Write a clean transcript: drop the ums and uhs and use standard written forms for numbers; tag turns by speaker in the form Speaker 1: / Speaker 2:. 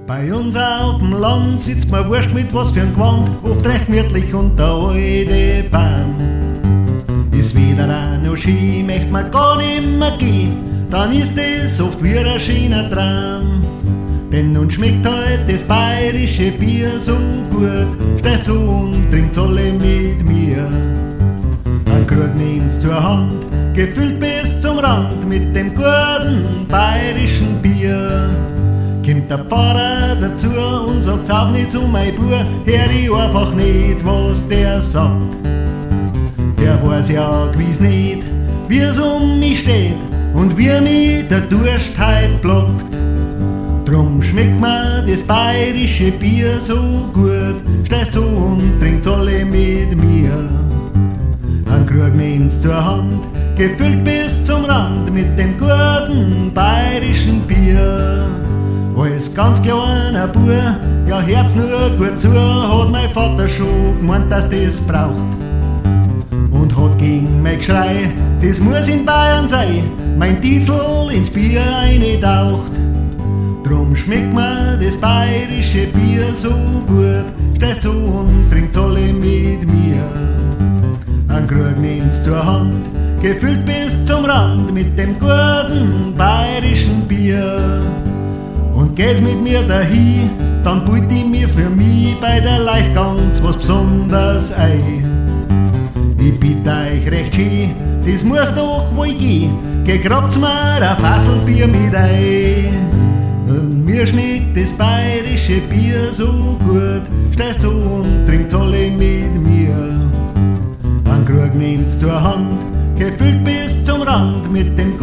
Speaker 1: Bei uns auf dem Land sitzt man wurscht mit was für ein Gewand, oft recht gemütlich unter alte Bahn. Ist wieder auch noch Ski, möcht man gar nimmer gehen, dann ist es oft wie ein schöner Traum. Denn nun schmeckt halt das bayerische Bier so gut, stehst so und trinkt's alle mit mir. Ein Krug nimmt's zur Hand, gefüllt bis zum Rand mit dem guten bayerischen Bier. Kommt der Pfarrer dazu und sagt's auch nicht zu mein Bub, hör ich einfach nicht, was der sagt. Der weiß ja gewiss nicht, wie's um mich steht und wie mich der Durst heut plagt. Drum schmeckt mir das bayerische Bier so gut, stehst so und trinkt's alle mit mir. Ein Krug nimmt's zur Hand, gefüllt bis zum Rand mit dem guten bayerischen Bier. Als ganz kleiner Bub, ja hört's nur gut zu, hat mein Vater schon gemeint, dass das braucht. Und hat gegen mein Geschrei, das muss in Bayern sein, mein Diesel ins Bier eintaucht. Drum schmeckt mir das bayerische Bier so gut, stehst so und trinkt's alle mit mir. Ein Krug nimmt's zur Hand, gefüllt bis zum Rand mit dem guten bayerischen Bier. Und geht's mit mir dahin, dann pult ich mir für mich bei der Leicht ganz was Besonderes ein. Ich bitte euch recht schön, das muss doch wohl gehen, gegrabt's mir ein Fasselbier mit ein. Mir schmeckt das bayerische Bier so gut, stehst so und trinkt's alle mit mir. Ein Krug nimmt's zur Hand, gefüllt bis zum Rand mit dem